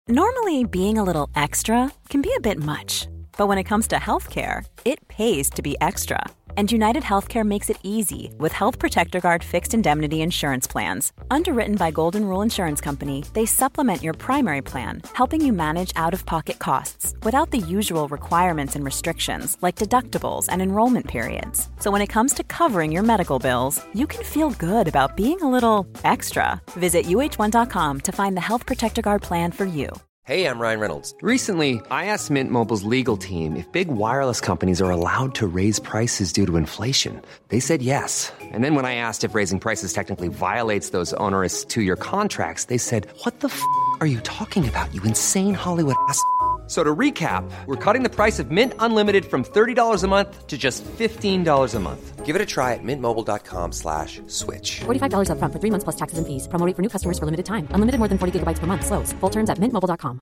Normally, being a little extra can be a bit much, but when it comes to healthcare, it pays to be extra. And United Healthcare makes it easy with Health Protector Guard fixed indemnity insurance plans. Underwritten by Golden Rule Insurance Company, they supplement your primary plan, helping you manage out-of-pocket costs without the usual requirements and restrictions like deductibles and enrollment periods. So when it comes to covering your medical bills, you can feel good about being a little extra. Visit uh1.com to find the Health Protector Guard plan for you. Hey, I'm Ryan Reynolds. Recently, I asked Mint Mobile's legal team if big wireless companies are allowed to raise prices due to inflation. They said yes. And then when I asked if raising prices technically violates those onerous two-year contracts, they said, what the f*** are you talking about, you insane Hollywood ass f- So to recap, we're cutting the price of Mint Unlimited from $30 a month to just $15 a month. Give it a try at mintmobile.com/switch. $45 up front for 3 months plus taxes and fees. Promo rate for new customers for limited time. Unlimited more than 40 gigabytes per month. Slows full terms at mintmobile.com.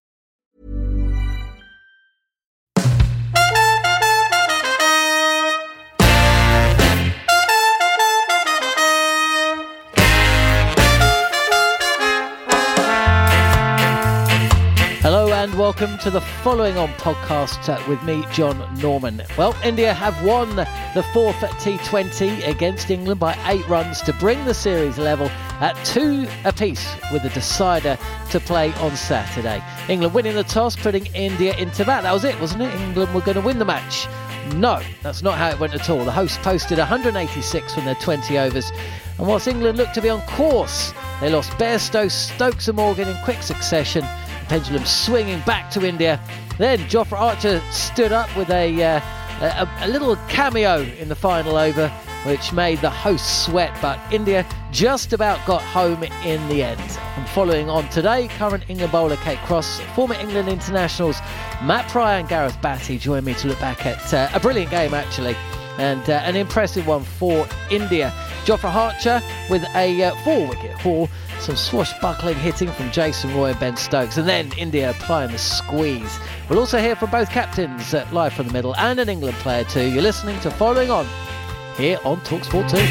Hello and welcome to the following on podcast with me, John Norman. Well, India have won the fourth T20 against England by 8 runs to bring the series level at 2 apiece with the decider to play on Saturday. England winning the toss, putting India into bat. That was it, wasn't it? England were going to win the match. No, that's not how it went at all. The hosts posted 186 from their 20 overs. And whilst England looked to be on course, they lost Bairstow, Stokes and Morgan in quick succession. Pendulum swinging back to India. Then Jofra Archer stood up with a little cameo in the final over, which made the hosts sweat, but India just about got home in the end. And following on today, current England bowler Kate Cross, former England internationals Matt Pryor and Gareth Batty join me to look back at a brilliant game actually, and an impressive one for India. Jofra Archer with a 4-wicket haul, some swashbuckling hitting from Jason Roy and Ben Stokes, and then India applying the squeeze. We'll also hear from both captains live from the middle and an England player too. You're listening to Following On here on TalkSport 2.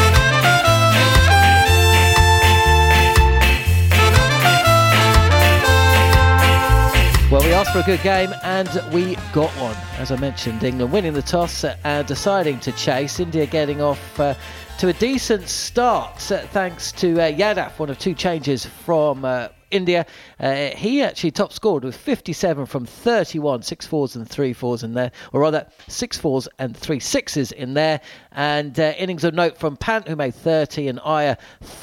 Well, we asked for a good game and we got one. As I mentioned, England winning the toss and deciding to chase. India getting off to a decent start thanks to Yadav, one of 2 changes from India. He actually top scored with 57 from 31, 6 fours and 3 fours in there, or rather 6 fours and 3 sixes in there. And innings of note from Pant, who made 30, and Iyer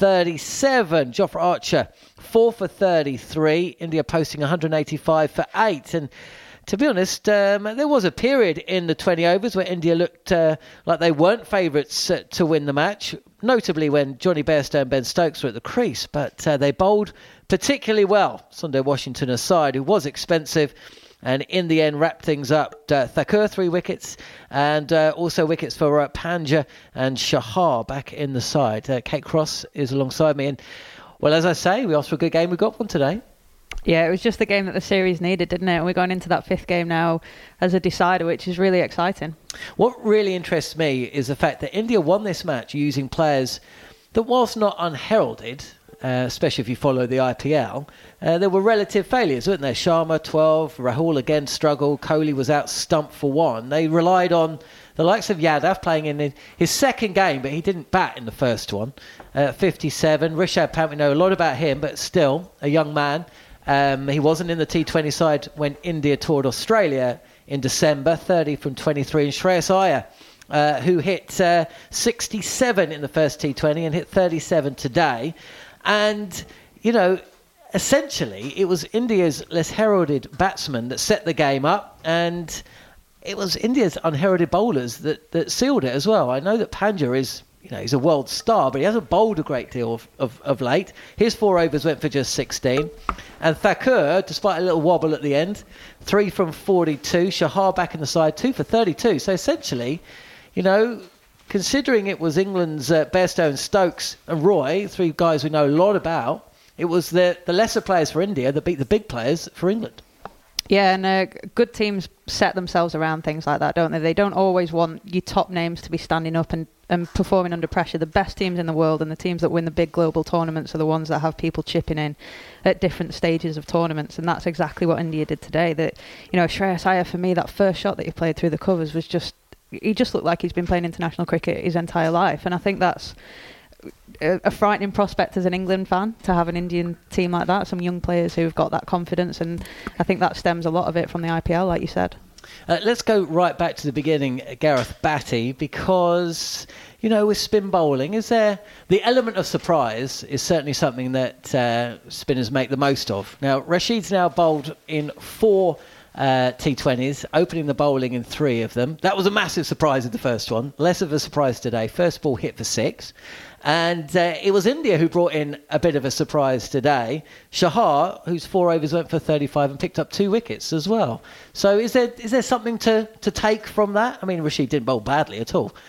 37. Jofra Archer 4 for 33. India posting 185 for 8. And to be honest, there was a period in the 20 overs where India looked like they weren't favourites to win the match, notably when Johnny Bairstow and Ben Stokes were at the crease, but they bowled particularly well. Sundar Washington aside, who was expensive, and in the end wrapped things up. Thakur 3 wickets, and also wickets for Panja and Shahar back in the side. Kate Cross is alongside me, and well, as I say, we asked for a good game, we got one today. Yeah, it was just the game that the series needed, didn't it? And we're going into that 5th game now as a decider, which is really exciting. What really interests me is the fact that India won this match using players that, whilst not unheralded, especially if you follow the IPL, there were relative failures, weren't there? Sharma, 12, Rahul again struggled, Kohli was out stumped for 1. They relied on the likes of Yadav playing in his second game, but he didn't bat in the first one. 57, Rishabh Pant, we know a lot about him, but still a young man. He wasn't in the T20 side when India toured Australia in December, 30 from 23. And Shreyas Iyer, who hit 67 in the first T20 and hit 37 today. And, you know, essentially it was India's less heralded batsmen that set the game up, and it was India's unheralded bowlers that sealed it as well. I know that Panja is, you know, he's a world star, but he hasn't bowled a great deal of late. His 4 overs went for just 16. And Thakur, despite a little wobble at the end, 3 from 42. Shahar back in the side, 2 for 32. So essentially, you know, considering it was England's Bairstow and Stokes and Roy, 3 guys we know a lot about, it was the lesser players for India that beat the big players for England. Yeah, and good teams set themselves around things like that, don't they? They don't always want your top names to be standing up and and performing under pressure. The best teams in the world and the teams that win the big global tournaments are the ones that have people chipping in at different stages of tournaments, and that's exactly what India did today. That, Shreyas Iyer, for me, that first shot that he played through the covers was he just looked like he's been playing international cricket his entire life, and I think that's a frightening prospect as an England fan, to have an Indian team like that, some young players who've got that confidence, and I think that stems a lot of it from the IPL, like you said. Let's go right back to the beginning, Gareth Batty, because, with spin bowling, is there the element of surprise is certainly something that spinners make the most of. Now, Rashid's now bowled in 4 T20s, opening the bowling in 3 of them. That was a massive surprise in the first one. Less of a surprise today. First ball hit for 6. And it was India who brought in a bit of a surprise today. Shahar, whose 4 overs went for 35 and picked up 2 wickets as well. So is there something to take from that? I mean, Rashid didn't bowl badly at all.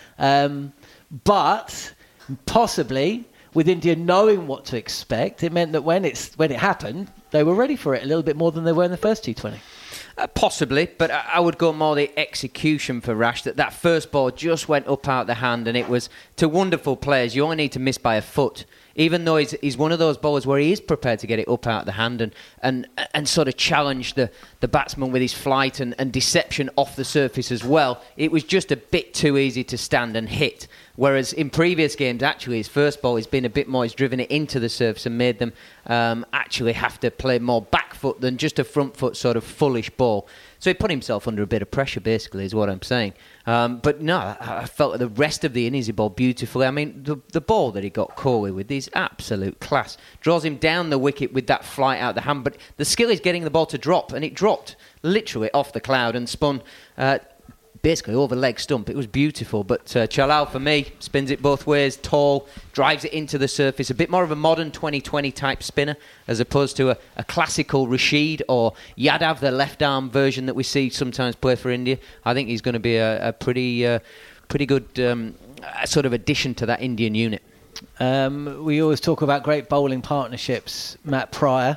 But possibly, with India knowing what to expect, it meant that when it happened, they were ready for it a little bit more than they were in the first T20. Possibly, but I would go more the execution for Rash. That first ball just went up out the hand, and it was to wonderful players. You only need to miss by a foot, even though he's one of those bowlers where he is prepared to get it up out the hand and sort of challenge the batsman with his flight and deception off the surface as well. It was just a bit too easy to stand and hit. Whereas in previous games, actually, his first ball has been a bit more. He's driven it into the surface and made them actually have to play more back foot than just a front foot sort of fullish ball. So he put himself under a bit of pressure, basically, is what I'm saying. But no, I felt the rest of the innings he bowled beautifully. I mean, the ball that he got Kohli with is absolute class. Draws him down the wicket with that flight out the hand. But the skill is getting the ball to drop, and it dropped literally off the cloud and spun basically over leg stump. It was beautiful. But Chalal, for me, spins it both ways, tall, drives it into the surface. A bit more of a modern 2020 type spinner as opposed to a classical Rashid or Yadav, the left-arm version that we see sometimes play for India. I think he's going to be a pretty good sort of addition to that Indian unit. We always talk about great bowling partnerships, Matt Pryor.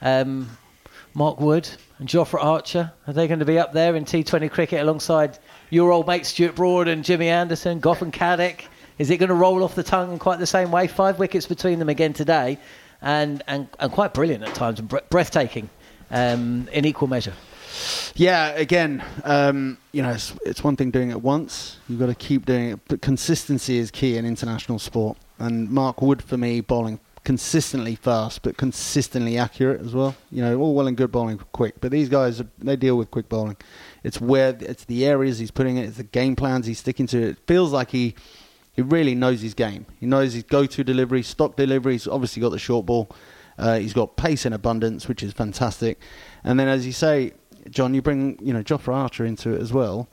Mark Wood and Jofra Archer, are they going to be up there in T20 cricket alongside your old mate Stuart Broad and Jimmy Anderson, Gough and Caddick? Is it going to roll off the tongue in quite the same way? 5 wickets between them again today, and quite brilliant at times, and breathtaking in equal measure. Yeah, again, it's one thing doing it once. You've got to keep doing it, but consistency is key in international sport. And Mark Wood, for me, bowling consistently fast, but consistently accurate as well. All well and good bowling quick, but these guys, they deal with quick bowling. It's the areas he's putting it, it's the game plans he's sticking to. It feels like he really knows his game. He knows his go-to delivery, stock delivery. He's obviously got the short ball. He's got pace in abundance, which is fantastic. And then, as you say, John, you bring Jofra Archer into it as well.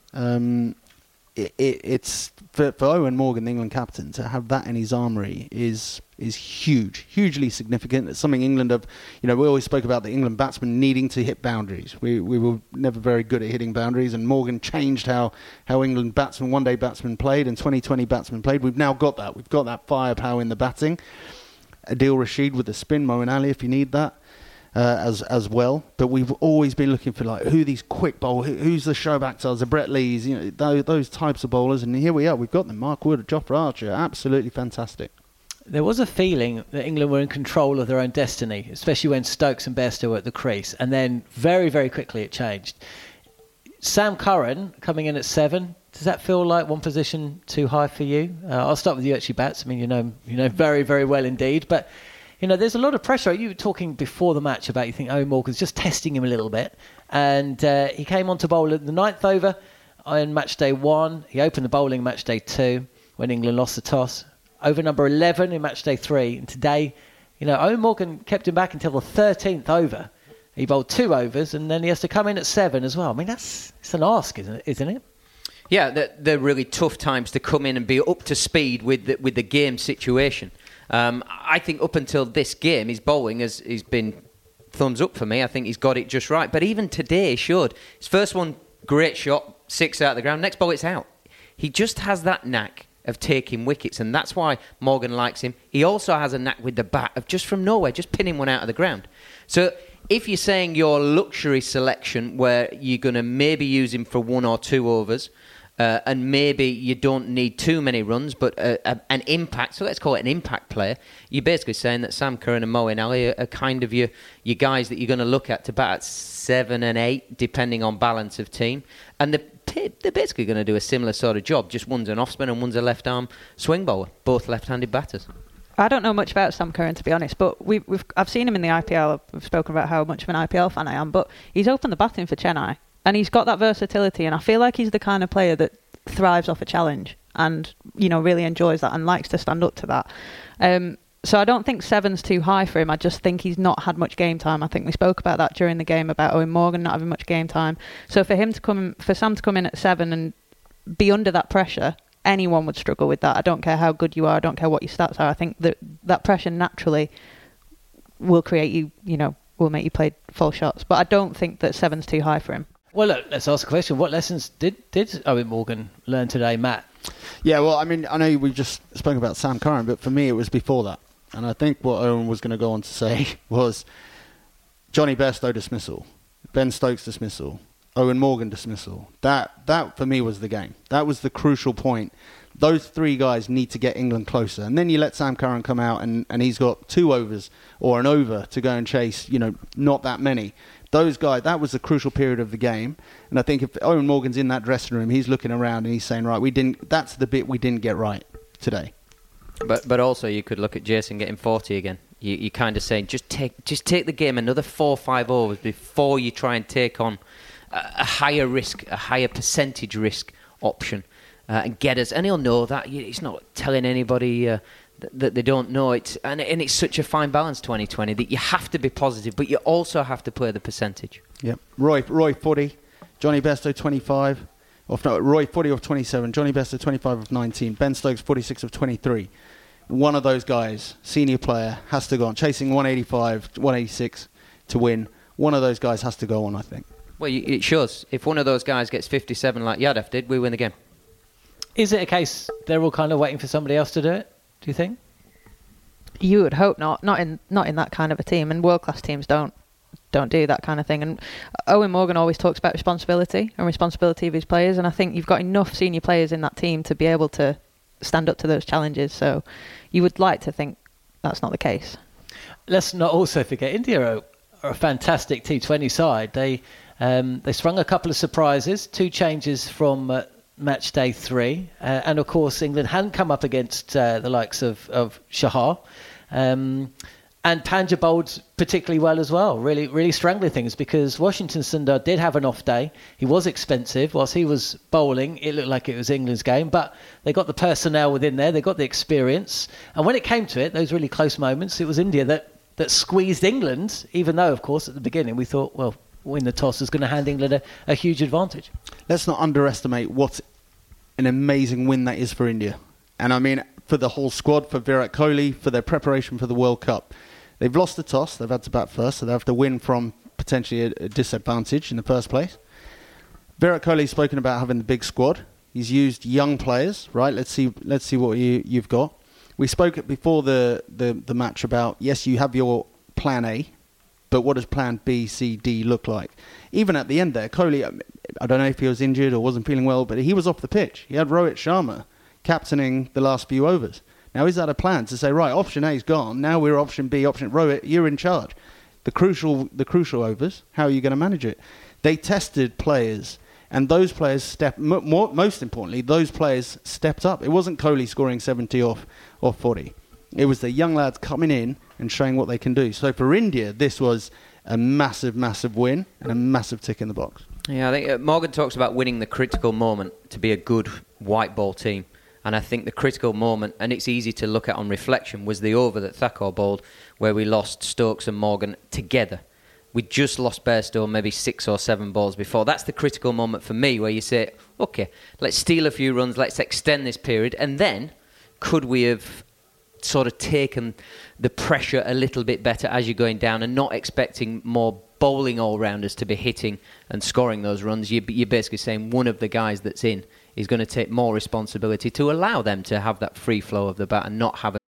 It's for Owen Morgan, the England captain, to have that in his armoury is hugely significant. It's something England have, we always spoke about the England batsmen needing to hit boundaries. We were never very good at hitting boundaries, and Morgan changed how England one-day batsmen played and 2020 batsmen played. We've now got that. We've got that firepower in the batting. Adil Rashid with the spin, Moeen Ali if you need that. As well, but we've always been looking for who these quick bowlers, who's the Shoaib Akhtars, the Brett Lees, those types of bowlers, and here we are. We've got them. Mark Wood, Jofra Archer, absolutely fantastic. There was a feeling that England were in control of their own destiny, especially when Stokes and Bairstow were at the crease, and then very, very quickly it changed. Sam Curran coming in at 7. Does that feel like one position too high for you? I'll start with you, actually, Bats. I mean, you know very, very well indeed, but. There's a lot of pressure. You were talking before the match about you think Owen Morgan's just testing him a little bit. And he came on to bowl at the 9th over on match day 1. He opened the bowling match day 2 when England lost the toss. Over number 11 in match day 3. And today, Owen Morgan kept him back until the 13th over. He bowled 2 overs and then he has to come in at 7 as well. I mean, it's an ask, isn't it? Yeah, they're really tough times to come in and be up to speed with the game situation. I think up until this game, his bowling has been thumbs up for me. I think he's got it just right. But even today, he showed. His first one, great shot, 6 out of the ground. Next ball, it's out. He just has that knack of taking wickets, and that's why Morgan likes him. He also has a knack with the bat of just from nowhere, just pinning one out of the ground. So if you're saying your luxury selection where you're going to maybe use him for 1 or 2 overs, and maybe you don't need too many runs, but an impact, so let's call it an impact player, you're basically saying that Sam Curran and Moeen Ali are kind of your guys that you're going to look at to bat at 7 and 8, depending on balance of team. And they're basically going to do a similar sort of job, just one's an off-spin and one's a left-arm swing bowler, both left-handed batters. I don't know much about Sam Curran, to be honest, but I've seen him in the IPL. We've spoken about how much of an IPL fan I am, but he's opened the batting for Chennai, and he's got that versatility, and I feel like he's the kind of player that thrives off a challenge and, really enjoys that and likes to stand up to that. So I don't think 7's too high for him. I just think he's not had much game time. I think we spoke about that during the game about Owen Morgan not having much game time. So for Sam to come in at 7 and be under that pressure, anyone would struggle with that. I don't care how good you are. I don't care what your stats are. I think that pressure naturally will create will make you play full shots. But I don't think that 7's too high for him. Well, look, let's ask a question. What lessons did Owen Morgan learn today, Matt? Yeah, well, I mean, I know we just spoke about Sam Curran, but for me it was before that. And I think what Owen was going to go on to say was Johnny Bairstow dismissal, Ben Stokes dismissal, Owen Morgan dismissal. That for me was the game. That was the crucial point. Those three guys need to get England closer. And then you let Sam Curran come out and he's got 2 overs or an over to go and chase, not that many. Those guys, that was the crucial period of the game. And I think if Owen Morgan's in that dressing room, he's looking around and he's saying, right, that's the bit we didn't get right today. But also you could look at Jason getting 40 again. You kind of saying, just take the game another 4 or 5 overs before you try and take on a higher risk, a higher percentage risk option, and get us. And he'll know that. He's not telling anybody that they don't know it. And it's such a fine balance, 2020, that you have to be positive, but you also have to play the percentage. Yep. Roy 40, Johnny Bairstow 25. Roy 40 of 27, Johnny Bairstow 25 of 19, Ben Stokes 46 of 23. One of those guys, senior player, has to go on. Chasing 185, 186 to win. One of those guys has to go on, I think. Well, it shows. If one of those guys gets 57 like Yadav did, we win the game. Is it a case they're all kind of waiting for somebody else to do it, do you think? You would hope not. Not in that kind of a team, and world-class teams don't do that kind of thing. And Owen Morgan always talks about responsibility of his players, and I think you've got enough senior players in that team to be able to stand up to those challenges. So you would like to think that's not the case. Let's not also forget India are a fantastic T20 side. They sprung a couple of surprises, 2 changes from match day 3, and of course England hadn't come up against the likes of Shahar. And Pandya bowled particularly well as well, really, really strangling things, because Washington Sundar did have an off day. He was expensive. Whilst he was bowling, it looked like it was England's game, but they got the personnel within there, they got the experience. And when it came to it, those really close moments, it was India that squeezed England, even though, of course, at the beginning we thought, well, win the toss is going to hand England a huge advantage. Let's not underestimate what an amazing win that is for India. And I mean, for the whole squad, for Virat Kohli, for their preparation for the World Cup. They've lost the toss. They've had to bat first, so they have to win from potentially a disadvantage in the first place. Virat Kohli's spoken about having the big squad. He's used young players, right? Let's see what you've got. We spoke before the match about, yes, you have your plan A, but what does plan B, C, D look like? Even at the end there, Kohli, I don't know if he was injured or wasn't feeling well, but he was off the pitch. He had Rohit Sharma captaining the last few overs. Now, is that a plan to say, right, option A's gone, now we're option B, option Rohit, you're in charge? The crucial overs, how are you going to manage it? They tested players, and those players most importantly, those players stepped up. It wasn't Kohli scoring 70 off 40. It was the young lads coming in and showing what they can do. So for India, this was a massive, massive win and a massive tick in the box. Yeah, I think Morgan talks about winning the critical moment to be a good white ball team. And I think the critical moment, and it's easy to look at on reflection, was the over that Thakur bowled, where we lost Stokes and Morgan together. We just lost Bairstow maybe 6 or 7 balls before. That's the critical moment for me, where you say, OK, let's steal a few runs, let's extend this period, and then could we have sort of taken the pressure a little bit better as you're going down and not expecting more bowling all-rounders to be hitting and scoring those runs. You're basically saying one of the guys that's in is going to take more responsibility to allow them to have that free flow of the bat and not have a...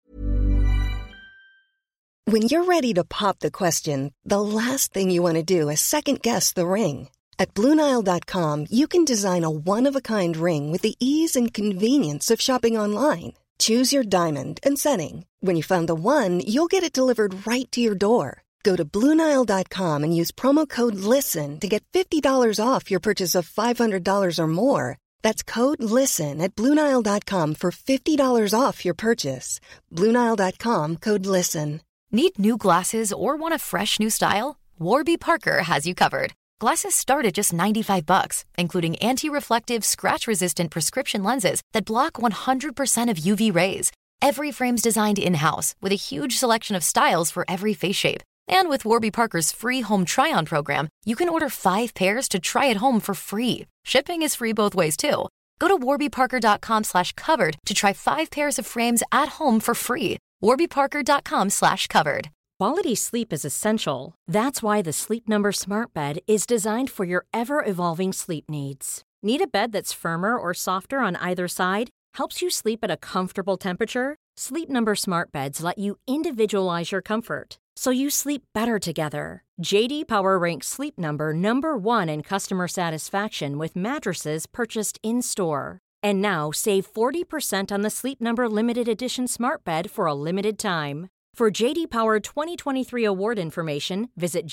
When you're ready to pop the question, the last thing you want to do is second-guess the ring. At BlueNile.com, you can design a one-of-a-kind ring with the ease and convenience of shopping online. Choose your diamond and setting. When you find the one, you'll get it delivered right to your door. Go to BlueNile.com and use promo code LISTEN to get $50 off your purchase of $500 or more. That's code LISTEN at BlueNile.com for $50 off your purchase. BlueNile.com, code LISTEN. Need new glasses or want a fresh new style? Warby Parker has you covered. Glasses start at just $95, including anti-reflective, scratch-resistant prescription lenses that block 100% of UV rays. Every frame's designed in-house with a huge selection of styles for every face shape. And with Warby Parker's free home try-on program, you can order 5 pairs to try at home for free. Shipping is free both ways, too. Go to warbyparker.com/covered to try 5 pairs of frames at home for free. warbyparker.com/covered. Quality sleep is essential. That's why the Sleep Number Smart Bed is designed for your ever-evolving sleep needs. Need a bed that's firmer or softer on either side? Helps you sleep at a comfortable temperature? Sleep Number Smart Beds let you individualize your comfort, so you sleep better together. J.D. Power ranks Sleep Number number 1 in customer satisfaction with mattresses purchased in-store. And now, save 40% on the Sleep Number Limited Edition Smart Bed for a limited time. For J.D. Power 2023 award information, visit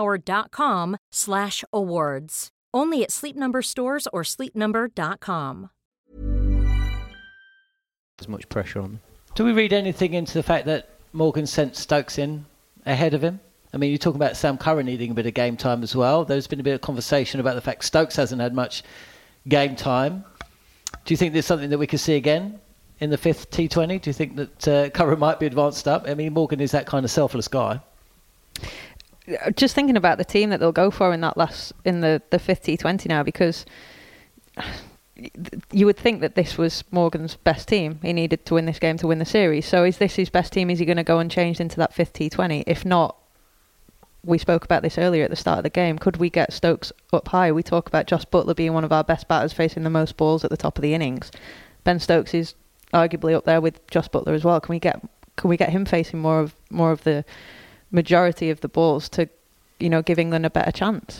jdpower.com/awards. Only at Sleep Number stores or sleepnumber.com. There's much pressure on them. Do we read anything into the fact that Morgan sent Stokes in ahead of him? I mean, you're talking about Sam Curran needing a bit of game time as well. There's been a bit of conversation about the fact Stokes hasn't had much game time. Do you think there's something that we could see again in the 5th T20? Do you think that Curran might be advanced up? I mean, Morgan is that kind of selfless guy. Just thinking about the team that they'll go for in the 5th T20 now, because you would think that this was Morgan's best team. He needed to win this game to win the series. So is this his best team? Is he going to go unchanged into that 5th T20? If not, we spoke about this earlier at the start of the game. Could we get Stokes up high? We talk about Josh Buttler being one of our best batters, facing the most balls at the top of the innings. Ben Stokes is arguably up there with Josh Buttler as well. Can we get him facing more of the majority of the balls to, give England a better chance?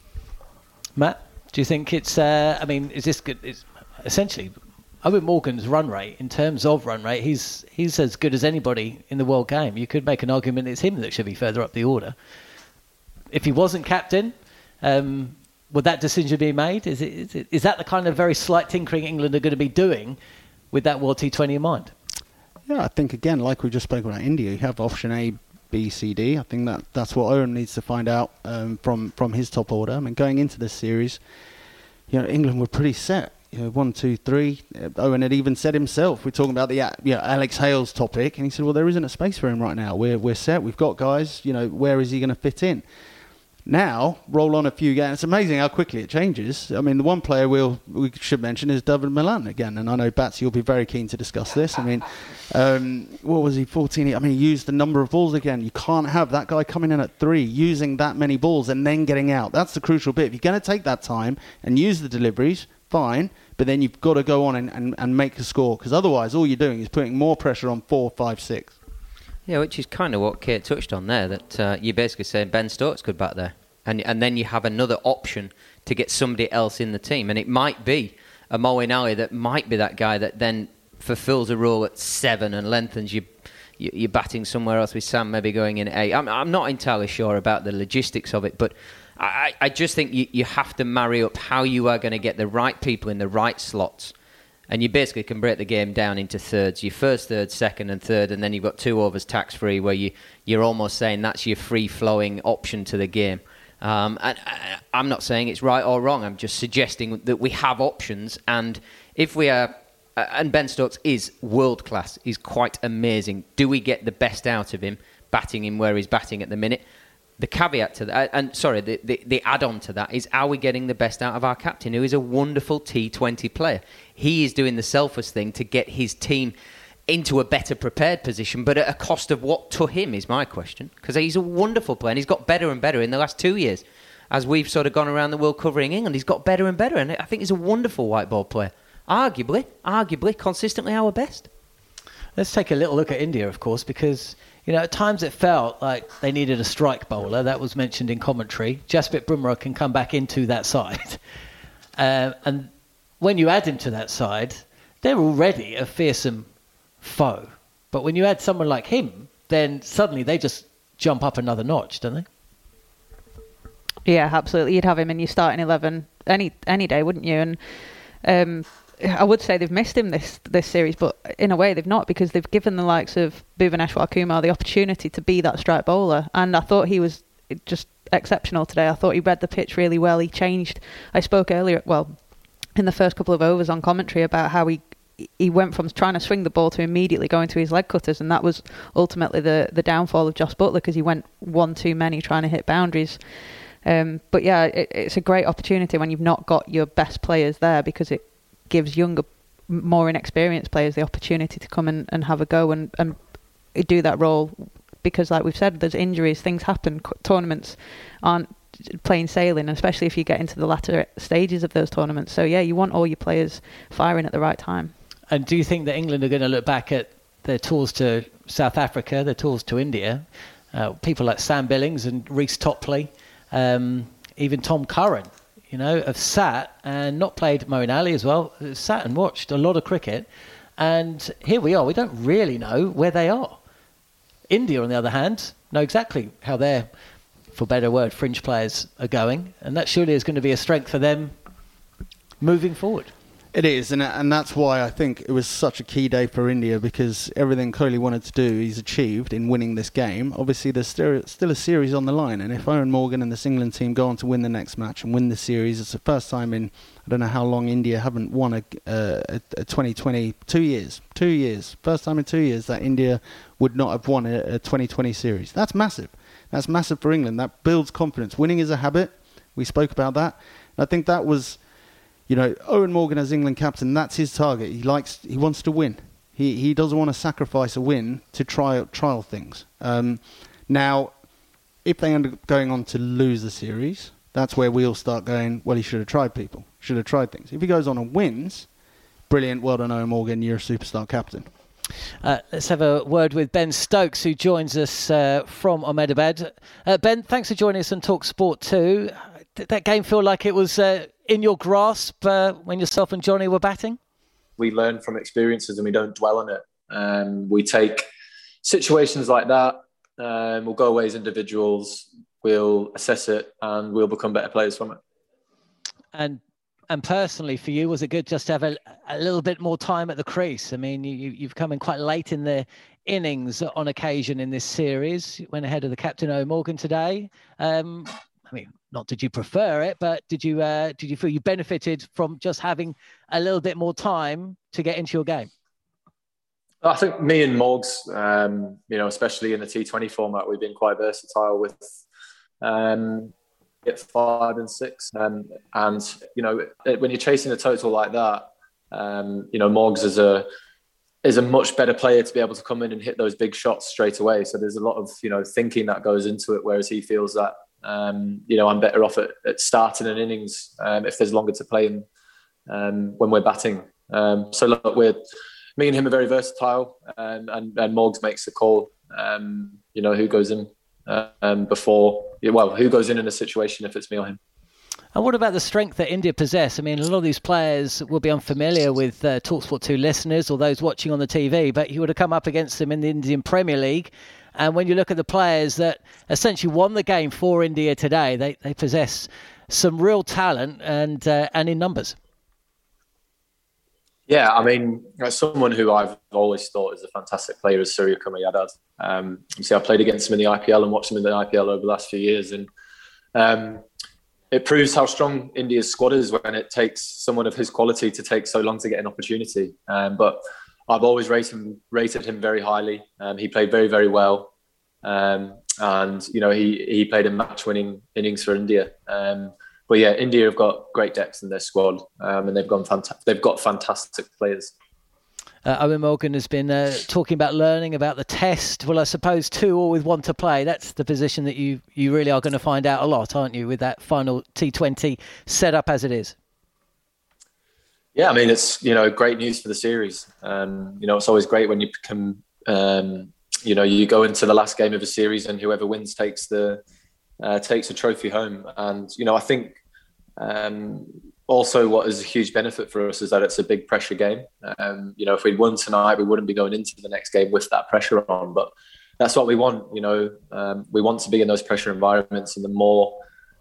Matt, do you think it's? Is this good? It's essentially, Owen Morgan's run rate, in terms of run rate, he's as good as anybody in the world game. You could make an argument it's him that should be further up the order. If he wasn't captain, would that decision be made? Is that the kind of very slight tinkering England are going to be doing with that World T20 in mind? Yeah, I think, again, like we just spoke about India, you have option A, B, C, D. I think that's what Owen needs to find out from his top order. I mean, going into this series, England were pretty set. 1, 2, 3. Owen had even said himself, we're talking about the Alex Hales topic, and he said, well, there isn't a space for him right now. We're set. We've got guys. Where is he going to fit in? Now, roll on a few games. It's amazing how quickly it changes. I mean, the one player we should mention is David Milan again. And I know, Batsy, you'll be very keen to discuss this. I mean, what was he, 14? I mean, he used the number of balls again. You can't have that guy coming in at 3, using that many balls and then getting out. That's the crucial bit. If you're going to take that time and use the deliveries, fine. But then you've got to go on and make a score. Because otherwise, all you're doing is putting more pressure on 4, 5, 6. Yeah, which is kind of what Kate touched on there, that you're basically saying Ben Stokes could bat there. And then you have another option to get somebody else in the team. And it might be a Moeen Ali that might be that guy that then fulfills a role at 7 and lengthens you're batting somewhere else with Sam maybe going in at 8. I'm not entirely sure about the logistics of it, but I just think you have to marry up how you are going to get the right people in the right slots. And you basically can break the game down into thirds. Your first third, second and third, and then you've got 2 overs tax-free where you're almost saying that's your free-flowing option to the game. And I'm not saying it's right or wrong. I'm just suggesting that we have options. And if we are... and Ben Stokes is world-class. He's quite amazing. Do we get the best out of him, batting him where he's batting at the minute? The caveat to that, the add-on to that is, are we getting the best out of our captain, who is a wonderful T20 player? He is doing the selfless thing to get his team into a better prepared position, but at a cost of what to him is my question. Because he's a wonderful player, and he's got better and better in the last 2 years. As we've sort of gone around the world covering England, he's got better and better, and I think he's a wonderful white ball player. Arguably, consistently our best. Let's take a little look at India, of course, because at times it felt like they needed a strike bowler. That was mentioned in commentary. Jasprit Bumrah can come back into that side. And when you add him to that side, they're already a fearsome foe. But when you add someone like him, then suddenly they just jump up another notch, don't they? Yeah, absolutely. You'd have him in your starting 11 any day, wouldn't you? And I would say they've missed him this series, but in a way they've not, because they've given the likes of Bhuvaneshwar Kumar the opportunity to be that strike bowler. And I thought he was just exceptional today. I thought he read the pitch really well. He changed. I spoke earlier, in the first couple of overs on commentary about how he went from trying to swing the ball to immediately going to his leg cutters, and that was ultimately the downfall of Jos Buttler, because he went one too many trying to hit boundaries. But yeah, it's a great opportunity when you've not got your best players there, because it gives younger, more inexperienced players the opportunity to come and have a go and do that role. Because like we've said, there's injuries, things happen, tournaments aren't plain sailing, especially if you get into the latter stages of those tournaments. So yeah, you want all your players firing at the right time. And do you think that England are going to look back at their tours to South Africa, their tours to India, people like Sam Billings and Reece Topley, even Tom Curran, have sat and not played Moeen Ali as well, sat and watched a lot of cricket, and here we are. We don't really know where they are. India, on the other hand, know exactly how their, for better word, fringe players are going, and that surely is going to be a strength for them moving forward. It is, and that's why I think it was such a key day for India, because everything Kohli wanted to do, he's achieved in winning this game. Obviously, there's still a series on the line, and if Eoin Morgan and this England team go on to win the next match and win the series, it's the first time in, I don't know how long, India haven't won a 2020, 2 years. 2 years. First time in 2 years that India would not have won a 2020 series. That's massive. That's massive for England. That builds confidence. Winning is a habit. We spoke about that. And I think that was... Eoin Morgan as England captain, that's his target. He wants to win. He doesn't want to sacrifice a win to trial things. Now, if they end up going on to lose the series, that's where we'll start going, well, he should have tried people. Should have tried things. If he goes on and wins, brilliant, well done, Eoin Morgan, you're a superstar captain. Let's have a word with Ben Stokes, who joins us from Ahmedabad. Ben, thanks for joining us on Talk Sport 2. Did that game feel like it was in your grasp when yourself and Johnny were batting? We learn from experiences and we don't dwell on it. We take situations like that, we'll go away as individuals, we'll assess it, and we'll become better players from it. And personally for you, was it good just to have a little bit more time at the crease? I mean, you've come in quite late in the innings on occasion in this series. You went ahead of the captain, Eoin Morgan, today. Not did you prefer it, but did you feel you benefited from just having a little bit more time to get into your game? I think me and Morgs, especially in the T20 format, we've been quite versatile with at 5 and 6, and when you're chasing a total like that, Morgs is a much better player to be able to come in and hit those big shots straight away. So there's a lot of thinking that goes into it, whereas he feels that. I'm better off at starting an innings if there's longer to play when we're batting. So look, me and him are very versatile, and Morgs makes the call. Who goes in who goes in a situation if it's me or him. And what about the strength that India possess? I mean, a lot of these players will be unfamiliar with TalkSport 2 listeners or those watching on the TV, but you would have come up against them in the Indian Premier League. And when you look at the players that essentially won the game for India today, they possess some real talent and in numbers. Yeah, I mean, someone who I've always thought is a fantastic player is Surya Kumar Yadav. I played against him in the IPL and watched him in the IPL over the last few years, and it proves how strong India's squad is when it takes someone of his quality to take so long to get an opportunity. But I've always rated him very highly. He played very, very well. And he played a match-winning innings for India. But yeah, India have got great depth in their squad, and they've got fantastic players. Eoin Morgan has been talking about learning about the test. Well, I suppose 2 all with 1 to play. That's the position that you really are going to find out a lot, aren't you, with that final T20 set up as it is? Yeah, I mean, it's great news for the series. It's always great when you can you go into the last game of a series and whoever wins takes a trophy home. And, I think also what is a huge benefit for us is that it's a big pressure game. If we'd won tonight, we wouldn't be going into the next game with that pressure on. But that's what we want. We want to be in those pressure environments, and the more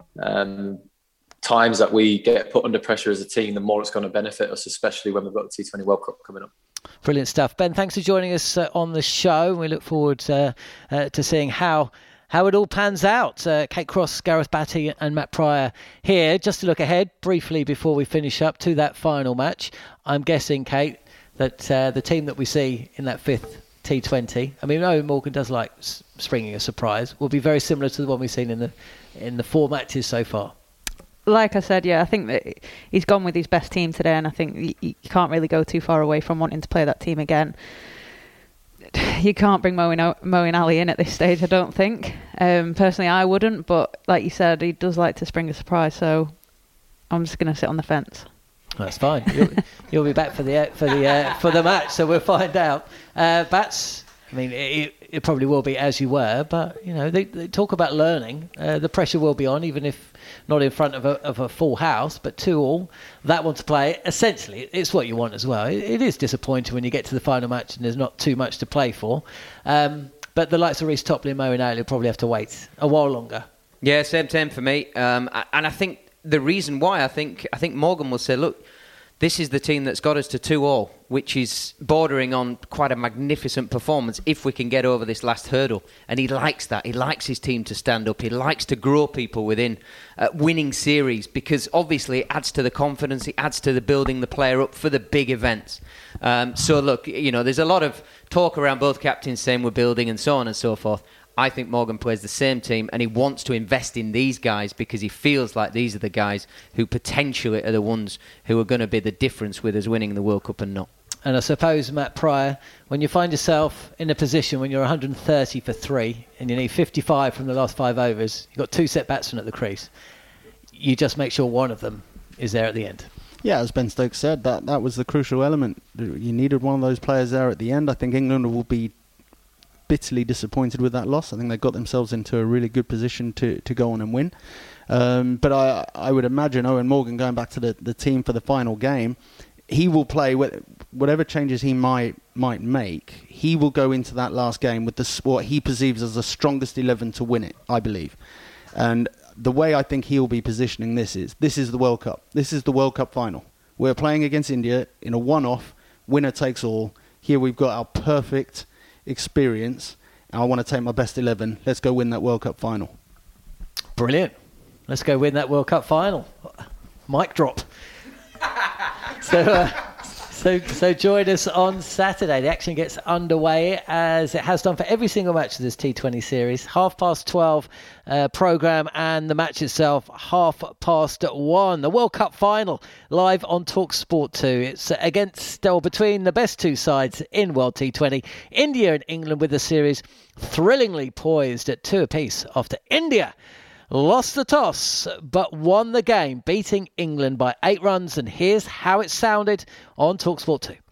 times that we get put under pressure as a team, the more it's going to benefit us, especially when we've got the T20 World Cup coming up. Brilliant stuff. Ben, thanks for joining us on the show. We look forward to seeing how it all pans out. Kate Cross, Gareth Batty and Matt Prior here. Just to look ahead briefly before we finish up to that final match, I'm guessing, Kate, that the team that we see in that fifth T20, I mean, Eoin Morgan does like springing a surprise, will be very similar to the one we've seen in the 4 matches so far. Like I said, I think that he's gone with his best team today, and I think you can't really go too far away from wanting to play that team again. You can't bring Moeen Ali in at this stage, I don't think. Personally, I wouldn't, but like you said, he does like to spring a surprise, so I'm just going to sit on the fence. That's fine. You'll be back for the match, so we'll find out. Bats, I mean, it probably will be as you were, but they talk about learning. The pressure will be on, even if not in front of a full house, but 2-2. That one to play. Essentially, it's what you want as well. It is disappointing when you get to the final match and there's not too much to play for. But the likes of Reece Topley and Moeen Ali will probably have to wait a while longer. Yeah, same for me. And I think the reason why I think Morgan will say, look, this is the team that's got us to 2-2, which is bordering on quite a magnificent performance if we can get over this last hurdle. And he likes that. He likes his team to stand up. He likes to grow people within winning series, because obviously it adds to the confidence. It adds to the building the player up for the big events. So look, there's a lot of talk around both captains saying we're building and so on and so forth. I think Morgan plays the same team, and he wants to invest in these guys because he feels like these are the guys who potentially are the ones who are going to be the difference with us winning the World Cup and not. And I suppose, Matt Prior, when you find yourself in a position when you're 130 for 3 and you need 55 from the last 5 overs, you've got 2 set batsmen at the crease, you just make sure one of them is there at the end. Yeah, as Ben Stokes said, that was the crucial element. You needed one of those players there at the end. I think England will be bitterly disappointed with that loss. I think they got themselves into a really good position to go on and win. But I would imagine Eoin Morgan going back to the team for the final game, he will play with whatever changes he might make. He will go into that last game with what he perceives as the strongest 11 to win it, I believe. And the way I think he will be positioning this is the World Cup. This is the World Cup final. We're playing against India in a one-off, winner takes all. Here we've got our perfect experience, and I want to take my best 11. Let's go win that World Cup final. Brilliant. Let's go win that World Cup final. Mic drop. So join us on Saturday. The action gets underway, as it has done for every single match of this T20 series. 12:30 programme, and the match itself 1:30. The World Cup final live on TalkSport 2. It's between the best 2 sides in World T20. India and England, with the series thrillingly poised at 2 apiece after India lost the toss, but won the game, beating England by 8 runs. And here's how it sounded on TalkSport 2.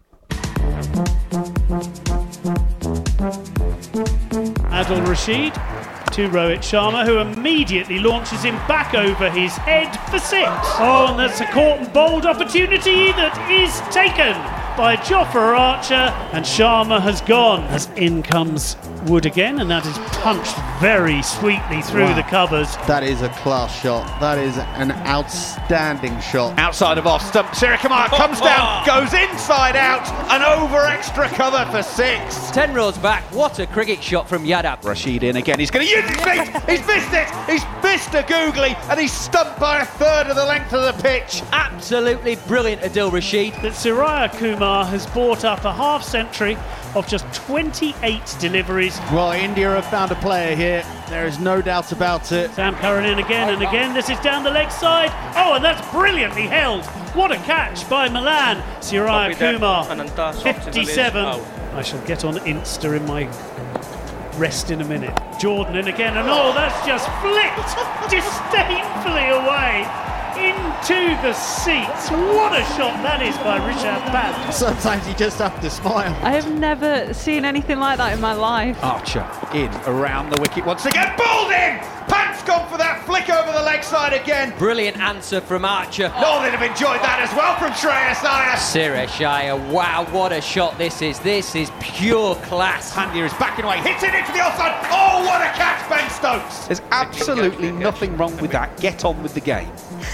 Adil Rashid to Rohit Sharma, who immediately launches him back over his head for 6. Oh, and that's a caught and bowled opportunity that is taken by Jofra Archer, and Sharma has gone as in comes Wood again, and that is punched very sweetly through the covers. That is a class shot. That is an outstanding shot. Outside of off stump, Suryakumar comes down, goes inside out, and over extra cover for 6. 10 rows back, what a cricket shot from Yadav. Rashid in again, he's going to use his feet, he's missed it, he's missed a googly, and he's stumped by a third of the length of the pitch. Absolutely brilliant, Adil Rashid. That Surya Kumar has brought up a half century of just 28 deliveries. Well, India have found a player here. There is no doubt about it. Sam Curran in again and again. This is down the leg side. Oh, and that's brilliantly held. What a catch by Milan. Surya Kumar, 57. I shall get on Insta in my rest in a minute. Jordan in again, and oh, that's just flicked disdainfully away. into the seats. What a shot that is by Rishabh Pant. Sometimes you just have to smile. I have never seen anything like that in my life. Archer in around the wicket once again. Bowled in! Pant's gone for that flick over the leg side again. Brilliant answer from Archer. Oh, they'd have enjoyed that as well from Shreyas Iyer. Suresh Iyer, wow, what a shot this is. This is pure class. Pandya is backing away, hits it into the offside. Oh, what a catch, Ben Stokes. There's absolutely nothing wrong with that. Get on with the game.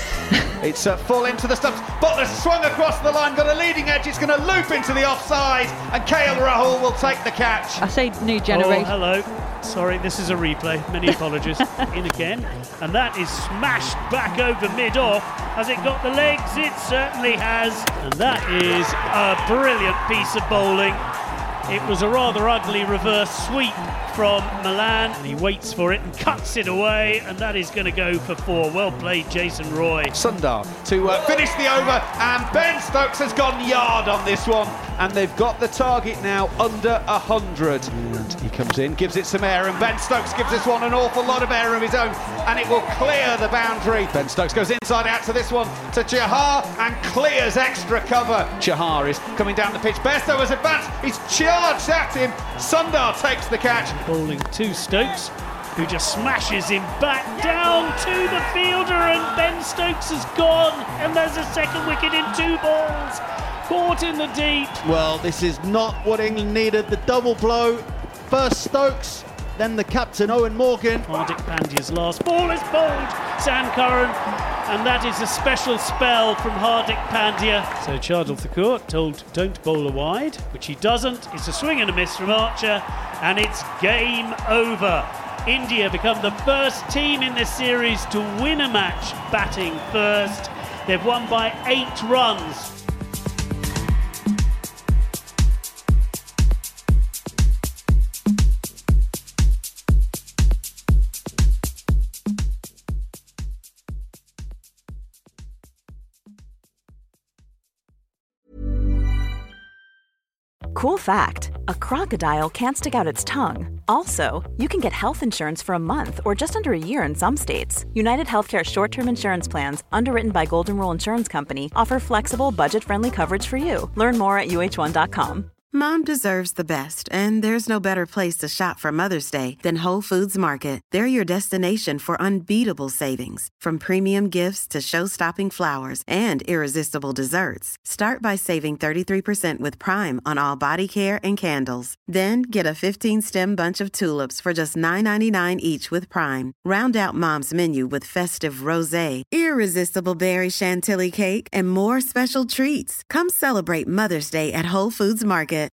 It's full into the stumps. Butler's swung across the line, got a leading edge. It's going to loop into the offside, and KL Rahul will take the catch. I say new generation. Oh, hello. Sorry, this is a replay. Many apologies. In again. And that is smashed back over mid-off. Has it got the legs? It certainly has. And that is a brilliant piece of bowling. It was a rather ugly reverse sweep from Malan, and he waits for it and cuts it away, and that is going to go for 4. Well played, Jason Roy. Sundar to finish the over, and Ben Stokes has gone yard on this one, and they've got the target now under 100. And he comes in, gives it some air, and Ben Stokes gives this one an awful lot of air of his own, and it will clear the boundary. Ben Stokes goes inside out to this one to Chahar and clears extra cover. Chahar is coming down the pitch. Bairstow has advanced. He's charged at him. Sundar takes the catch. Bowling to Stokes, who just smashes him back down to the fielder, and Ben Stokes has gone, and there's a second wicket in 2 balls. Caught in the deep. Well, this is not what England needed. The double blow. First Stokes, then the captain Owen Morgan. Hardik Pandya's last ball is bowled, Sankaran, and that is a special spell from Hardik Pandya. So Shardul Thakur told don't bowl a wide, which he doesn't. It's a swing and a miss from Archer, and it's game over. India become the first team in this series to win a match batting first. They've won by 8 runs. Cool fact, a crocodile can't stick out its tongue. Also, you can get health insurance for a month or just under a year in some states. United Healthcare short-term insurance plans, underwritten by Golden Rule Insurance Company, offer flexible, budget-friendly coverage for you. Learn more at uh1.com. Mom deserves the best, and there's no better place to shop for Mother's Day than Whole Foods Market. They're your destination for unbeatable savings, from premium gifts to show-stopping flowers and irresistible desserts. Start by saving 33% with Prime on all body care and candles. Then get a 15-stem bunch of tulips for just $9.99 each with Prime. Round out Mom's menu with festive rosé, irresistible berry chantilly cake, and more special treats. Come celebrate Mother's Day at Whole Foods Market.